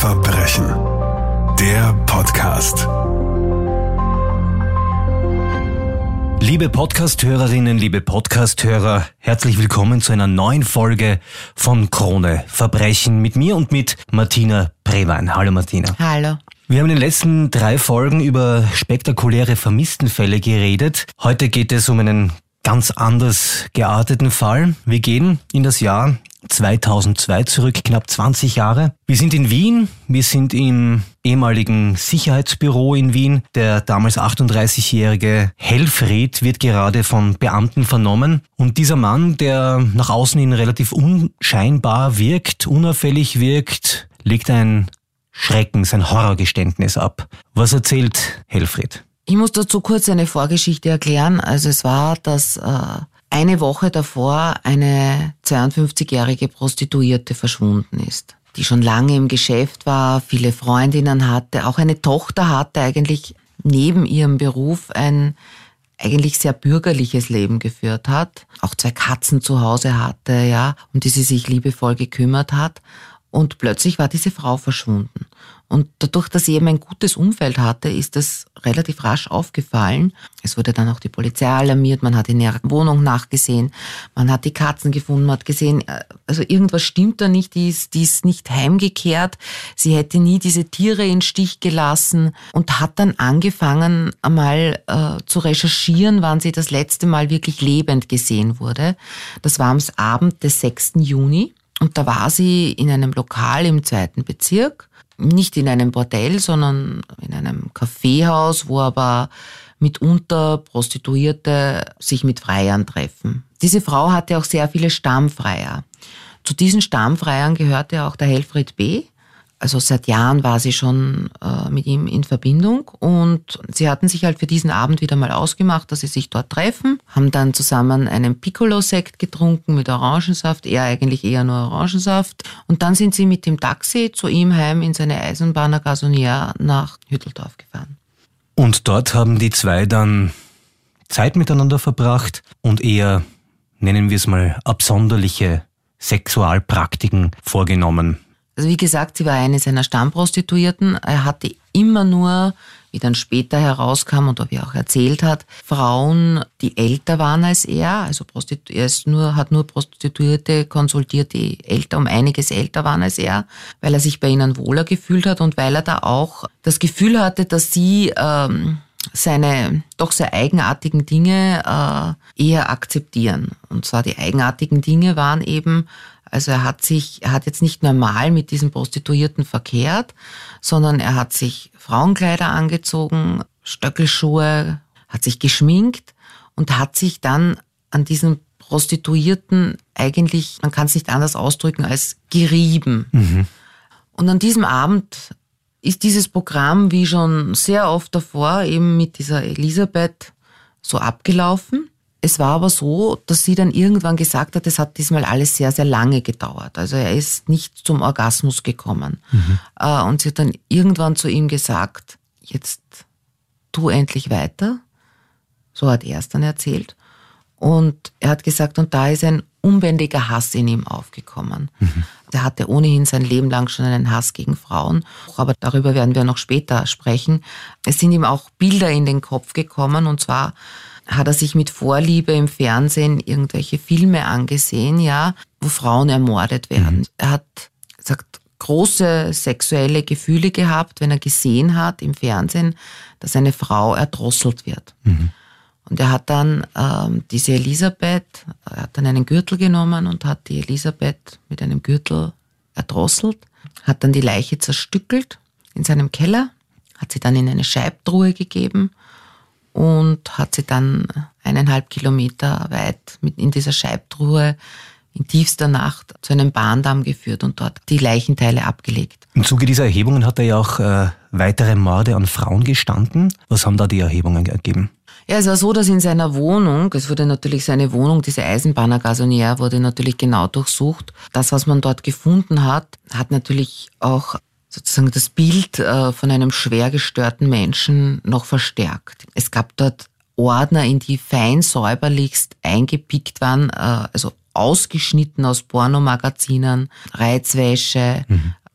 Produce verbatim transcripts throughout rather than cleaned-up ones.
Verbrechen. Der Podcast. Liebe Podcast-Hörerinnen, liebe Podcast-Hörer, herzlich willkommen zu einer neuen Folge von Krone Verbrechen mit mir und mit Martina Prewein. Hallo Martina. Hallo. Wir haben in den letzten drei Folgen über spektakuläre Vermisstenfälle geredet. Heute geht es um einen ganz anders gearteten Fall. Wir gehen in das Jahr zweitausendzwei zurück, knapp zwanzig Jahre. Wir sind in Wien, wir sind im ehemaligen Sicherheitsbüro in Wien. Der damals achtunddreißigjährige Helfried wird gerade von Beamten vernommen. Und dieser Mann, der nach außen hin relativ unscheinbar wirkt, unauffällig wirkt, legt ein Schreckens, ein Horrorgeständnis ab. Was erzählt Helfried? Ich muss dazu kurz eine Vorgeschichte erklären. Also es war, dass äh, eine Woche davor eine zweiundfünfzigjährige Prostituierte verschwunden ist, die schon lange im Geschäft war, viele Freundinnen hatte, auch eine Tochter hatte, eigentlich neben ihrem Beruf ein eigentlich sehr bürgerliches Leben geführt hat, auch zwei Katzen zu Hause hatte, ja, um die sie sich liebevoll gekümmert hat. Und plötzlich war diese Frau verschwunden. Und dadurch, dass sie eben ein gutes Umfeld hatte, ist das relativ rasch aufgefallen. Es wurde dann auch die Polizei alarmiert, man hat in ihrer Wohnung nachgesehen, man hat die Katzen gefunden, man hat gesehen, also irgendwas stimmt da nicht, die ist, die ist nicht heimgekehrt, sie hätte nie diese Tiere in Stich gelassen und hat dann angefangen, einmal äh, zu recherchieren, wann sie das letzte Mal wirklich lebend gesehen wurde. Das war am Abend des sechsten Juni. Und da war sie in einem Lokal im zweiten Bezirk, nicht in einem Bordell, sondern in einem Kaffeehaus, wo aber mitunter Prostituierte sich mit Freiern treffen. Diese Frau hatte auch sehr viele Stammfreier. Zu diesen Stammfreiern gehörte auch der Helfried B., also seit Jahren war sie schon äh, mit ihm in Verbindung und sie hatten sich halt für diesen Abend wieder mal ausgemacht, dass sie sich dort treffen, haben dann zusammen einen Piccolo-Sekt getrunken mit Orangensaft, er eigentlich eher nur Orangensaft und dann sind sie mit dem Taxi zu ihm heim in seine Eisenbahner Gasonier nach Hütteldorf gefahren. Und dort haben die zwei dann Zeit miteinander verbracht und eher, nennen wir es mal, absonderliche Sexualpraktiken vorgenommen. Also wie gesagt, sie war eine seiner Stammprostituierten. Er hatte immer nur, wie dann später herauskam und wie er auch erzählt hat, Frauen, die älter waren als er. Also Prostitu- er ist nur, hat nur Prostituierte konsultiert, die älter, um einiges älter waren als er, weil er sich bei ihnen wohler gefühlt hat und weil er da auch das Gefühl hatte, dass sie ähm, seine doch sehr eigenartigen Dinge äh, eher akzeptieren. Und zwar die eigenartigen Dinge waren eben, also er hat sich, er hat jetzt nicht normal mit diesen Prostituierten verkehrt, sondern er hat sich Frauenkleider angezogen, Stöckelschuhe, hat sich geschminkt und hat sich dann an diesen Prostituierten eigentlich, man kann es nicht anders ausdrücken, als gerieben. Mhm. Und an diesem Abend ist dieses Programm, wie schon sehr oft davor, eben mit dieser Elisabeth so abgelaufen. Es war aber so, dass sie dann irgendwann gesagt hat, es hat diesmal alles sehr, sehr lange gedauert. Also er ist nicht zum Orgasmus gekommen. Mhm. Und sie hat dann irgendwann zu ihm gesagt, jetzt tu endlich weiter. So hat er es dann erzählt. Und er hat gesagt, und da ist ein unbändiger Hass in ihm aufgekommen. Mhm. Er hatte ohnehin sein Leben lang schon einen Hass gegen Frauen, aber darüber werden wir noch später sprechen. Es sind ihm auch Bilder in den Kopf gekommen, und zwar hat er sich mit Vorliebe im Fernsehen irgendwelche Filme angesehen, ja, wo Frauen ermordet werden. Mhm. Er hat gesagt, große sexuelle Gefühle gehabt, wenn er gesehen hat im Fernsehen, dass eine Frau erdrosselt wird. Mhm. Und er hat dann ähm, diese Elisabeth, er hat dann einen Gürtel genommen und hat die Elisabeth mit einem Gürtel erdrosselt, hat dann die Leiche zerstückelt in seinem Keller, hat sie dann in eine Scheibtruhe gegeben und hat sie dann eineinhalb Kilometer weit mit in dieser Scheibtruhe in tiefster Nacht zu einem Bahndamm geführt und dort die Leichenteile abgelegt. Im Zuge dieser Erhebungen hat er ja auch äh, weitere Morde an Frauen gestanden. Was haben da die Erhebungen ergeben? Ja, es war so, dass in seiner Wohnung, es wurde natürlich seine Wohnung, diese Eisenbahner Gasonier, wurde natürlich genau durchsucht. Das, was man dort gefunden hat, hat natürlich auch sozusagen das Bild äh, von einem schwer gestörten Menschen noch verstärkt. Es gab dort Ordner, in die fein säuberlichst eingepickt waren, äh, also ausgeschnitten aus Pornomagazinen, Reizwäsche, mhm.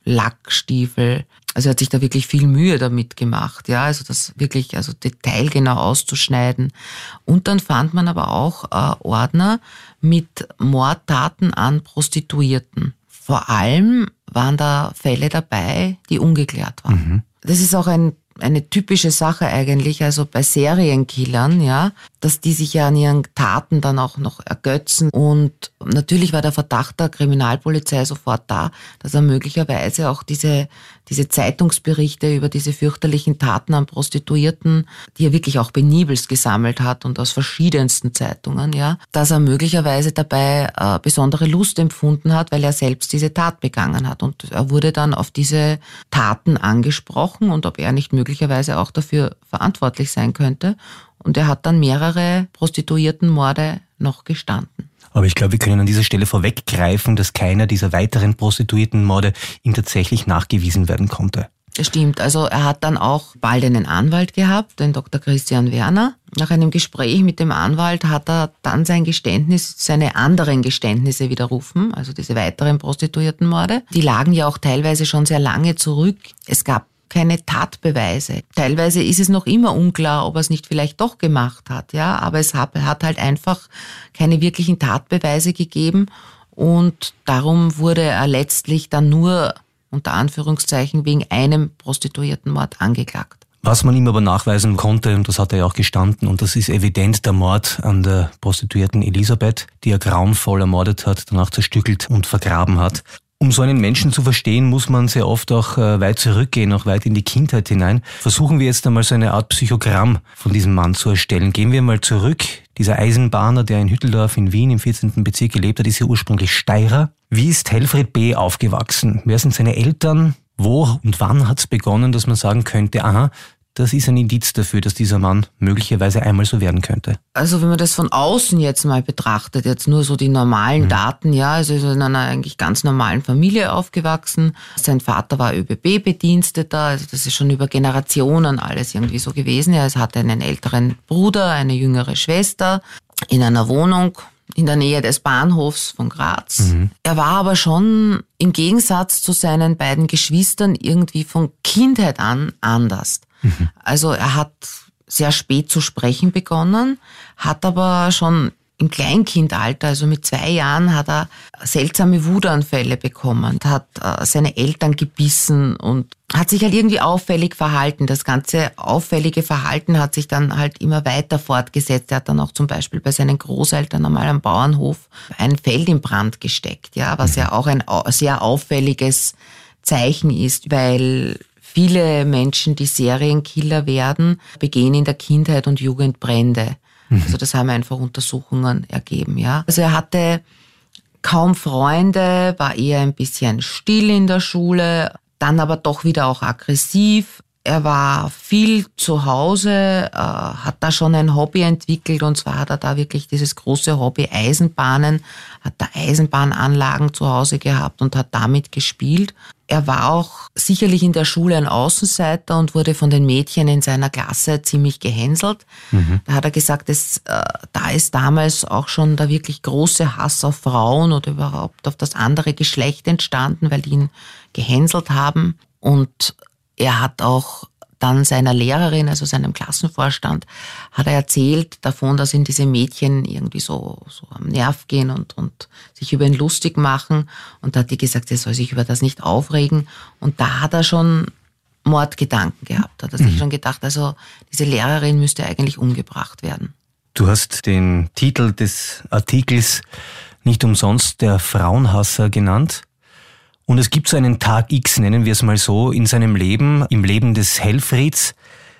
Lackstiefel. Also er hat sich da wirklich viel Mühe damit gemacht, ja, also das wirklich, also detailgenau auszuschneiden. Und dann fand man aber auch äh, Ordner mit Mordtaten an Prostituierten. Vor allem waren da Fälle dabei, die ungeklärt waren. Mhm. Das ist auch ein eine typische Sache eigentlich, also bei Serienkillern, ja, dass die sich ja an ihren Taten dann auch noch ergötzen. Und natürlich war der Verdacht der Kriminalpolizei sofort da, dass er möglicherweise auch diese, diese Zeitungsberichte über diese fürchterlichen Taten an Prostituierten, die er wirklich auch penibelst gesammelt hat und aus verschiedensten Zeitungen, ja, dass er möglicherweise dabei äh, besondere Lust empfunden hat, weil er selbst diese Tat begangen hat. Und er wurde dann auf diese Taten angesprochen und ob er nicht möglicherweise auch dafür verantwortlich sein könnte. Und er hat dann mehrere Prostituiertenmorde noch gestanden. Aber ich glaube, wir können an dieser Stelle vorweggreifen, dass keiner dieser weiteren Prostituiertenmorde ihm tatsächlich nachgewiesen werden konnte. Das stimmt. Also er hat dann auch bald einen Anwalt gehabt, den Doktor Christian Werner. Nach einem Gespräch mit dem Anwalt hat er dann sein Geständnis, seine anderen Geständnisse widerrufen, also diese weiteren Prostituiertenmorde. Die lagen ja auch teilweise schon sehr lange zurück. Es gab keine Tatbeweise. Teilweise ist es noch immer unklar, ob er es nicht vielleicht doch gemacht hat, ja, aber es hat, hat halt einfach keine wirklichen Tatbeweise gegeben und darum wurde er letztlich dann nur unter Anführungszeichen wegen einem Prostituiertenmord angeklagt. Was man ihm aber nachweisen konnte, und das hat er ja auch gestanden, und das ist evident, der Mord an der Prostituierten Elisabeth, die er grauenvoll ermordet hat, danach zerstückelt und vergraben hat. Um so einen Menschen zu verstehen, muss man sehr oft auch weit zurückgehen, auch weit in die Kindheit hinein. Versuchen wir jetzt einmal so eine Art Psychogramm von diesem Mann zu erstellen. Gehen wir mal zurück. Dieser Eisenbahner, der in Hütteldorf in Wien im vierzehnten Bezirk gelebt hat, ist ja ursprünglich Steirer. Wie ist Helfried B. aufgewachsen? Wer sind seine Eltern? Wo und wann hat es begonnen, dass man sagen könnte, aha, das ist ein Indiz dafür, dass dieser Mann möglicherweise einmal so werden könnte? Also wenn man das von außen jetzt mal betrachtet, jetzt nur so die normalen mhm. Daten, ja, also ist er in einer eigentlich ganz normalen Familie aufgewachsen. Sein Vater war ÖBB-Bediensteter, also das ist schon über Generationen alles irgendwie so gewesen. Er hatte einen älteren Bruder, eine jüngere Schwester in einer Wohnung in der Nähe des Bahnhofs von Graz. Mhm. Er war aber schon im Gegensatz zu seinen beiden Geschwistern irgendwie von Kindheit an anders. Mhm. Also er hat sehr spät zu sprechen begonnen, hat aber schon im Kleinkindalter, also mit zwei Jahren, hat er seltsame Wutanfälle bekommen, hat äh, seine Eltern gebissen und hat sich halt irgendwie auffällig verhalten. Das ganze auffällige Verhalten hat sich dann halt immer weiter fortgesetzt. Er hat dann auch zum Beispiel bei seinen Großeltern einmal am Bauernhof ein Feld in Brand gesteckt, ja, was ja auch ein sehr auffälliges Zeichen ist, weil viele Menschen, die Serienkiller werden, begehen in der Kindheit und Jugend Brände. Also das haben einfach Untersuchungen ergeben, ja. Also er hatte kaum Freunde, war eher ein bisschen still in der Schule, dann aber doch wieder auch aggressiv. Er war viel zu Hause, äh, hat da schon ein Hobby entwickelt und zwar hat er da wirklich dieses große Hobby Eisenbahnen, hat da Eisenbahnanlagen zu Hause gehabt und hat damit gespielt. Er war auch sicherlich in der Schule ein Außenseiter und wurde von den Mädchen in seiner Klasse ziemlich gehänselt. Mhm. Da hat er gesagt, dass, äh, da ist damals auch schon der wirklich große Hass auf Frauen oder überhaupt auf das andere Geschlecht entstanden, weil die ihn gehänselt haben. Und er hat auch dann seiner Lehrerin, also seinem Klassenvorstand, hat er erzählt davon, dass ihn diese Mädchen irgendwie so, so am Nerv gehen und, und sich über ihn lustig machen. Und da hat die gesagt, er soll sich über das nicht aufregen. Und da hat er schon Mordgedanken gehabt. Da hat er sich mhm. schon gedacht, also diese Lehrerin müsste eigentlich umgebracht werden. Du hast den Titel des Artikels nicht umsonst der Frauenhasser genannt. Und es gibt so einen Tag X, nennen wir es mal so, in seinem Leben, im Leben des Helfrieds.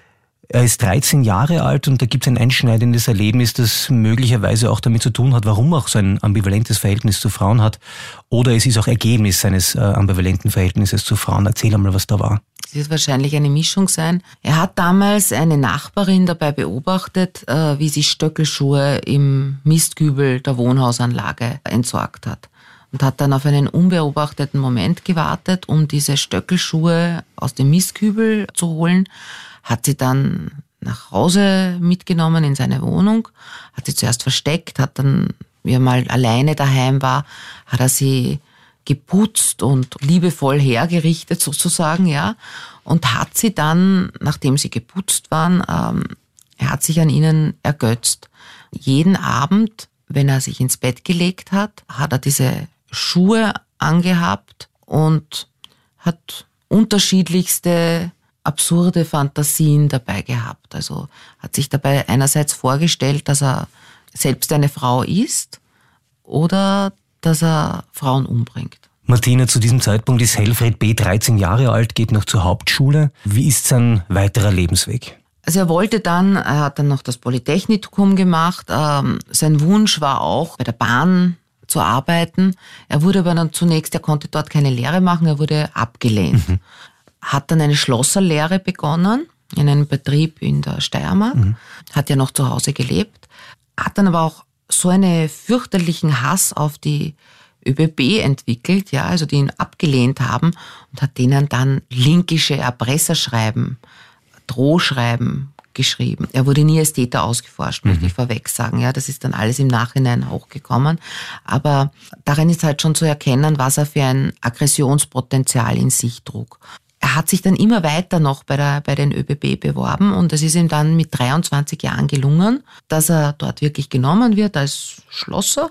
Er ist dreizehn Jahre alt und da gibt es ein einschneidendes Erlebnis, das möglicherweise auch damit zu tun hat, warum er auch so ein ambivalentes Verhältnis zu Frauen hat. Oder es ist auch Ergebnis seines äh, ambivalenten Verhältnisses zu Frauen. Erzähl einmal, was da war. Es wird wahrscheinlich eine Mischung sein. Er hat damals eine Nachbarin dabei beobachtet, äh, wie sie Stöckelschuhe im Mistkübel der Wohnhausanlage entsorgt hat. Und hat dann auf einen unbeobachteten Moment gewartet, um diese Stöckelschuhe aus dem Mistkübel zu holen. Hat sie dann nach Hause mitgenommen in seine Wohnung, hat sie zuerst versteckt, hat dann, wie er mal alleine daheim war, hat er sie geputzt und liebevoll hergerichtet sozusagen, ja. Und hat sie dann, nachdem sie geputzt waren, ähm, er hat sich an ihnen ergötzt. Jeden Abend, wenn er sich ins Bett gelegt hat, hat er diese Schuhe angehabt und hat unterschiedlichste absurde Fantasien dabei gehabt. Also hat sich dabei einerseits vorgestellt, dass er selbst eine Frau ist oder dass er Frauen umbringt. Martina, zu diesem Zeitpunkt ist Helfried B. dreizehn Jahre alt, geht noch zur Hauptschule. Wie ist sein weiterer Lebensweg? Also er wollte dann, er hat dann noch das Polytechnikum gemacht. Ähm, sein Wunsch war auch, bei der Bahn zu arbeiten. Er wurde aber dann zunächst, er konnte dort keine Lehre machen, er wurde abgelehnt. Mhm. Hat dann eine Schlosserlehre begonnen in einem Betrieb in der Steiermark. Mhm. Hat ja noch zu Hause gelebt. Hat dann aber auch so einen fürchterlichen Hass auf die ÖBB entwickelt, ja, also die ihn abgelehnt haben und hat denen dann linkische Erpresserschreiben, Drohschreiben geschrieben. Er wurde nie als Täter ausgeforscht, möchte mhm. ich vorweg sagen. Ja, das ist dann alles im Nachhinein hochgekommen. Aber darin ist halt schon zu erkennen, was er für ein Aggressionspotenzial in sich trug. Er hat sich dann immer weiter noch bei, der, bei den ÖBB beworben und es ist ihm dann mit dreiundzwanzig Jahren gelungen, dass er dort wirklich genommen wird als Schlosser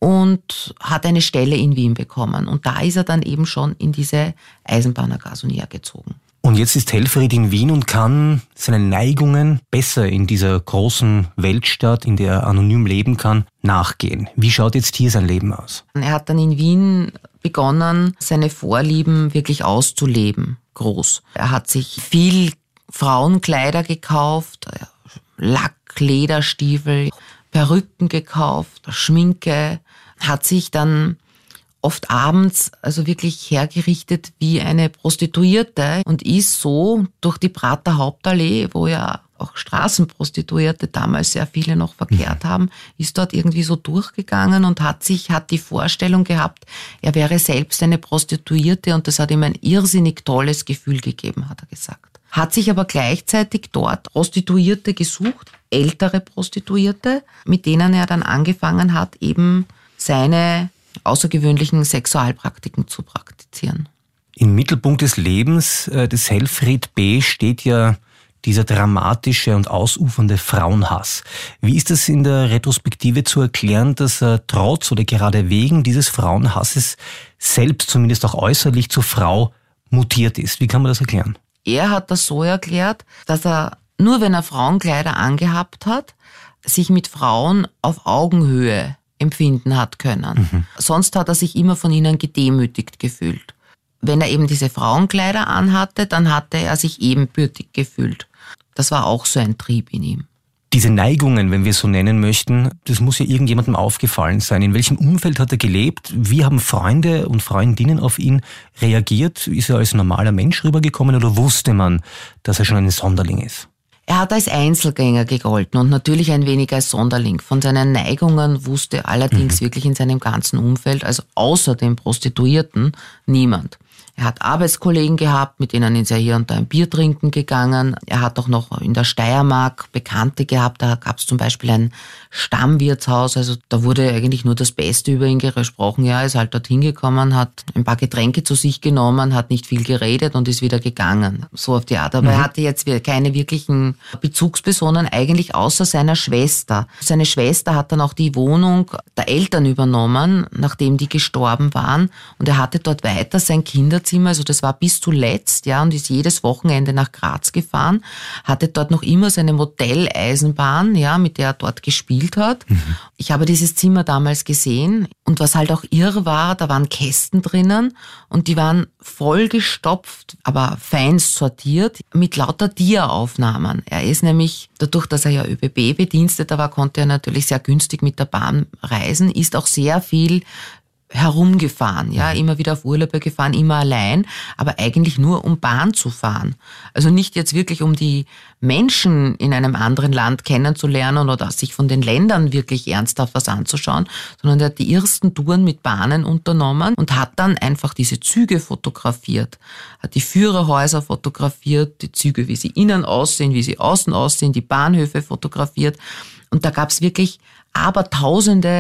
und hat eine Stelle in Wien bekommen. Und da ist er dann eben schon in diese Eisenbahner-Gasonier gezogen. Und jetzt ist Helfried in Wien und kann seinen Neigungen besser in dieser großen Weltstadt, in der er anonym leben kann, nachgehen. Wie schaut jetzt hier sein Leben aus? Er hat dann in Wien begonnen, seine Vorlieben wirklich auszuleben, groß. Er hat sich viel Frauenkleider gekauft, Lack, Lederstiefel, Perücken gekauft, Schminke, hat sich dann oft abends also wirklich hergerichtet wie eine Prostituierte und ist so durch die Prater Hauptallee, wo ja auch Straßenprostituierte damals sehr viele noch verkehrt haben, ist dort irgendwie so durchgegangen und hat sich, hat die Vorstellung gehabt, er wäre selbst eine Prostituierte und das hat ihm ein irrsinnig tolles Gefühl gegeben, hat er gesagt. Hat sich aber gleichzeitig dort Prostituierte gesucht, ältere Prostituierte, mit denen er dann angefangen hat, eben seine außergewöhnlichen Sexualpraktiken zu praktizieren. Im Mittelpunkt des Lebens äh, des Helfried B. steht ja dieser dramatische und ausufernde Frauenhass. Wie ist es in der Retrospektive zu erklären, dass er trotz oder gerade wegen dieses Frauenhasses selbst, zumindest auch äußerlich, zur Frau mutiert ist? Wie kann man das erklären? Er hat das so erklärt, dass er nur wenn er Frauenkleider angehabt hat, sich mit Frauen auf Augenhöhe empfinden hat können. Mhm. Sonst hat er sich immer von ihnen gedemütigt gefühlt. Wenn er eben diese Frauenkleider anhatte, dann hatte er sich ebenbürtig gefühlt. Das war auch so ein Trieb in ihm. Diese Neigungen, wenn wir es so nennen möchten, das muss ja irgendjemandem aufgefallen sein. In welchem Umfeld hat er gelebt? Wie haben Freunde und Freundinnen auf ihn reagiert? Ist er als normaler Mensch rübergekommen oder wusste man, dass er schon ein Sonderling ist? Er hat als Einzelgänger gegolten und natürlich ein wenig als Sonderling. Von seinen Neigungen wusste allerdings mhm. wirklich in seinem ganzen Umfeld, also außer den Prostituierten, niemand. Er hat Arbeitskollegen gehabt, mit denen ist er hier und da ein Bier trinken gegangen. Er hat auch noch in der Steiermark Bekannte gehabt. Da gab es zum Beispiel ein Stammwirtshaus. Also da wurde eigentlich nur das Beste über ihn gesprochen. Ja, er ist halt dorthin gekommen, hat ein paar Getränke zu sich genommen, hat nicht viel geredet und ist wieder gegangen. So auf die Art. Aber mhm. er hatte jetzt keine wirklichen Bezugspersonen, eigentlich außer seiner Schwester. Seine Schwester hat dann auch die Wohnung der Eltern übernommen, nachdem die gestorben waren. Und er hatte dort weiter sein Kinderzimmer. Also das war bis zuletzt, ja, und ist jedes Wochenende nach Graz gefahren, hatte dort noch immer seine Modelleisenbahn, ja, mit der er dort gespielt hat. Mhm. Ich habe dieses Zimmer damals gesehen und was halt auch irr war, da waren Kästen drinnen und die waren vollgestopft, aber feinst sortiert mit lauter Dia-Aufnahmen. Er ist nämlich, dadurch, dass er ja ÖBB-Bediensteter war, konnte er natürlich sehr günstig mit der Bahn reisen, ist auch sehr viel herumgefahren, ja, immer wieder auf Urlaube gefahren, immer allein, aber eigentlich nur um Bahn zu fahren. Also nicht jetzt wirklich um die Menschen in einem anderen Land kennenzulernen oder sich von den Ländern wirklich ernsthaft was anzuschauen, sondern er hat die ersten Touren mit Bahnen unternommen und hat dann einfach diese Züge fotografiert, hat die Führerhäuser fotografiert, die Züge, wie sie innen aussehen, wie sie außen aussehen, die Bahnhöfe fotografiert und da gab es wirklich abertausende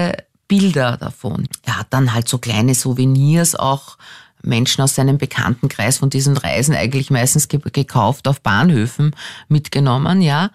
Bilder davon. Er hat dann halt so kleine Souvenirs auch Menschen aus seinem Bekanntenkreis von diesen Reisen eigentlich meistens ge- gekauft auf Bahnhöfen mitgenommen, ja.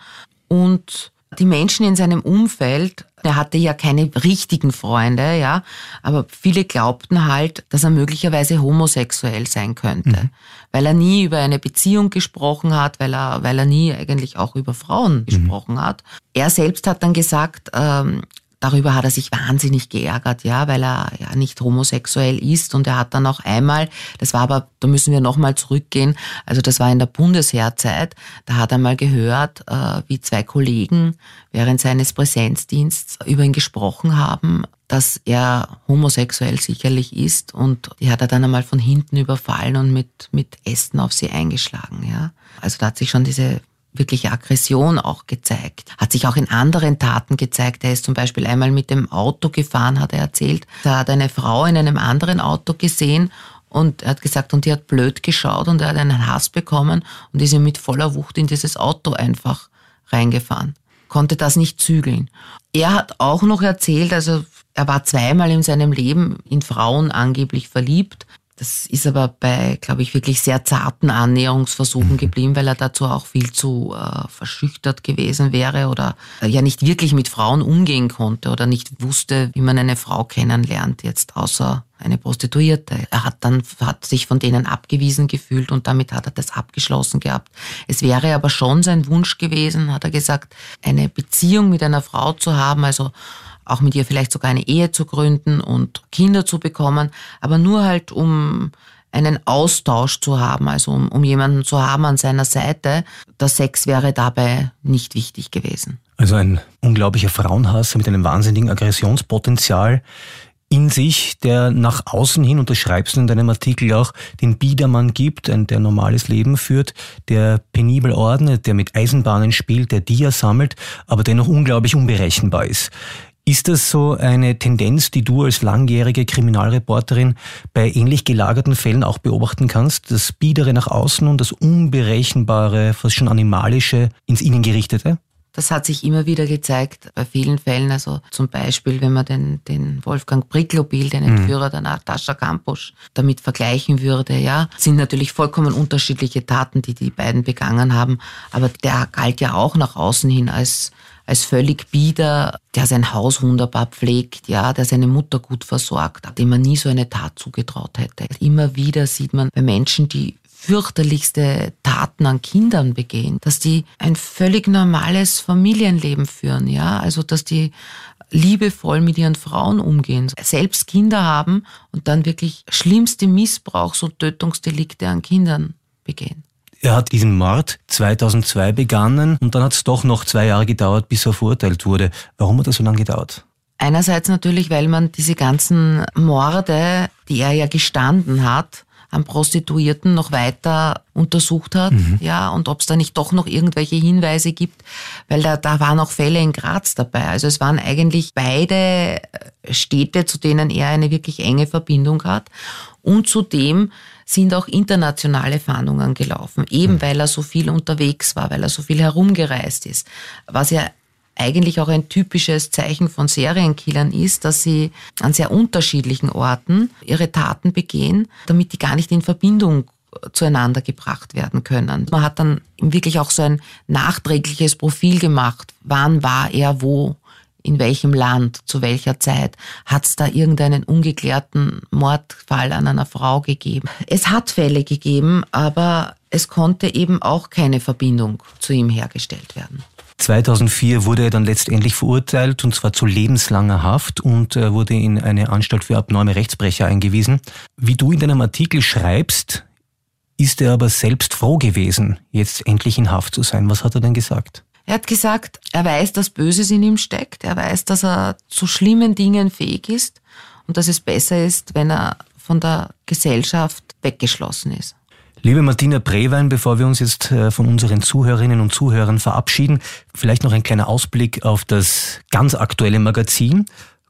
Und die Menschen in seinem Umfeld, er hatte ja keine richtigen Freunde, ja, aber viele glaubten halt, dass er möglicherweise homosexuell sein könnte, mhm. weil er nie über eine Beziehung gesprochen hat, weil er, weil er nie eigentlich auch über Frauen mhm. gesprochen hat. Er selbst hat dann gesagt, ähm, darüber hat er sich wahnsinnig geärgert, ja, weil er ja nicht homosexuell ist, und er hat dann auch einmal, das war aber, da müssen wir nochmal zurückgehen, also das war in der Bundesheerzeit, da hat er mal gehört, äh, wie zwei Kollegen während seines Präsenzdienstes über ihn gesprochen haben, dass er homosexuell sicherlich ist, und die hat er dann einmal von hinten überfallen und mit, mit Ästen auf sie eingeschlagen, ja. Also da hat sich schon diese wirkliche Aggression auch gezeigt. Hat sich auch in anderen Taten gezeigt. Er ist zum Beispiel einmal mit dem Auto gefahren, hat er erzählt. Da hat eine Frau in einem anderen Auto gesehen und er hat gesagt, und die hat blöd geschaut und er hat einen Hass bekommen und ist ihm mit voller Wucht in dieses Auto einfach reingefahren. Konnte das nicht zügeln. Er hat auch noch erzählt, also er war zweimal in seinem Leben in Frauen angeblich verliebt. Das ist aber bei, glaube ich, wirklich sehr zarten Annäherungsversuchen geblieben, weil er dazu auch viel zu äh, verschüchtert gewesen wäre oder äh, ja nicht wirklich mit Frauen umgehen konnte oder nicht wusste, wie man eine Frau kennenlernt, jetzt außer eine Prostituierte. Er hat dann hat sich von denen abgewiesen gefühlt und damit hat er das abgeschlossen gehabt. Es wäre aber schon sein Wunsch gewesen, hat er gesagt, eine Beziehung mit einer Frau zu haben, also auch mit ihr vielleicht sogar eine Ehe zu gründen und Kinder zu bekommen, aber nur halt um einen Austausch zu haben, also um, um jemanden zu haben an seiner Seite. Der Sex wäre dabei nicht wichtig gewesen. Also ein unglaublicher Frauenhass mit einem wahnsinnigen Aggressionspotenzial in sich, der nach außen hin, und das schreibst du in deinem Artikel auch, den Biedermann gibt, ein, der normales Leben führt, der penibel ordnet, der mit Eisenbahnen spielt, der Dia sammelt, aber dennoch unglaublich unberechenbar ist. Ist das so eine Tendenz, die du als langjährige Kriminalreporterin bei ähnlich gelagerten Fällen auch beobachten kannst? Das Biedere nach außen und das Unberechenbare, fast schon Animalische ins Innengerichtete? Das hat sich immer wieder gezeigt bei vielen Fällen. Also zum Beispiel, wenn man den, den Wolfgang Bricklopil, den Entführer mhm. der Natascha Kampusch, damit vergleichen würde, ja, sind natürlich vollkommen unterschiedliche Taten, die die beiden begangen haben. Aber der galt ja auch nach außen hin als als völlig bieder, der sein Haus wunderbar pflegt, ja, der seine Mutter gut versorgt, dem man nie so eine Tat zugetraut hätte. Immer wieder sieht man bei Menschen, die fürchterlichste Taten an Kindern begehen, dass die ein völlig normales Familienleben führen, ja, also dass die liebevoll mit ihren Frauen umgehen, selbst Kinder haben und dann wirklich schlimmste Missbrauchs- und Tötungsdelikte an Kindern begehen. Er hat diesen Mord zweitausendzwei begannen und dann hat es doch noch zwei Jahre gedauert, bis er verurteilt wurde. Warum hat das so lange gedauert? Einerseits natürlich, weil man diese ganzen Morde, die er ja gestanden hat, an Prostituierten noch weiter untersucht hat, mhm. ja, und ob es da nicht doch noch irgendwelche Hinweise gibt, weil da, da waren auch Fälle in Graz dabei. Also es waren eigentlich beide Städte, zu denen er eine wirklich enge Verbindung hat. Und zudem sind auch internationale Fahndungen gelaufen, eben mhm. weil er so viel unterwegs war, weil er so viel herumgereist ist. Was ja eigentlich auch ein typisches Zeichen von Serienkillern ist, dass sie an sehr unterschiedlichen Orten ihre Taten begehen, damit die gar nicht in Verbindung zueinander gebracht werden können. Man hat dann wirklich auch so ein nachträgliches Profil gemacht. Wann war er wo? In welchem Land, zu welcher Zeit, hat es da irgendeinen ungeklärten Mordfall an einer Frau gegeben. Es hat Fälle gegeben, aber es konnte eben auch keine Verbindung zu ihm hergestellt werden. zweitausendvier wurde er dann letztendlich verurteilt, und zwar zu lebenslanger Haft, und wurde in eine Anstalt für abnorme Rechtsbrecher eingewiesen. Wie du in deinem Artikel schreibst, ist er aber selbst froh gewesen, jetzt endlich in Haft zu sein. Was hat er denn gesagt? Er hat gesagt, er weiß, dass Böses in ihm steckt. Er weiß, dass er zu schlimmen Dingen fähig ist und dass es besser ist, wenn er von der Gesellschaft weggeschlossen ist. Liebe Martina Brewein, bevor wir uns jetzt von unseren Zuhörerinnen und Zuhörern verabschieden, vielleicht noch ein kleiner Ausblick auf das ganz aktuelle Magazin.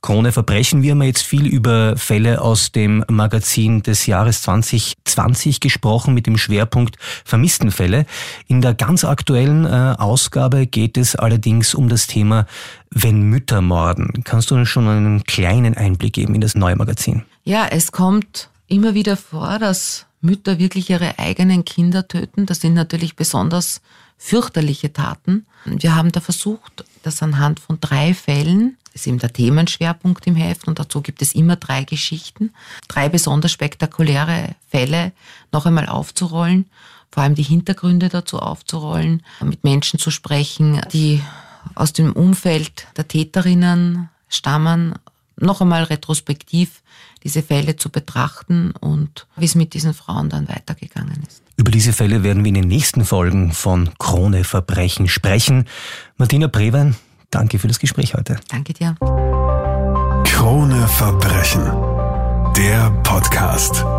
Krone Verbrechen. Wir haben jetzt viel über Fälle aus dem Magazin des Jahres zwanzig zwanzig gesprochen mit dem Schwerpunkt Vermisstenfälle. In der ganz aktuellen äh, Ausgabe geht es allerdings um das Thema Wenn Mütter morden. Kannst du uns schon einen kleinen Einblick geben in das neue Magazin? Ja, es kommt immer wieder vor, dass Mütter wirklich ihre eigenen Kinder töten. Das sind natürlich besonders fürchterliche Taten. Wir haben da versucht, das anhand von drei Fällen, das ist eben der Themenschwerpunkt im Heft und dazu gibt es immer drei Geschichten, drei besonders spektakuläre Fälle noch einmal aufzurollen, vor allem die Hintergründe dazu aufzurollen, mit Menschen zu sprechen, die aus dem Umfeld der Täterinnen stammen, noch einmal retrospektiv diese Fälle zu betrachten und wie es mit diesen Frauen dann weitergegangen ist. Über diese Fälle werden wir in den nächsten Folgen von Krone Verbrechen sprechen. Martina Brewein, danke für das Gespräch heute. Danke dir. Krone Verbrechen, der Podcast.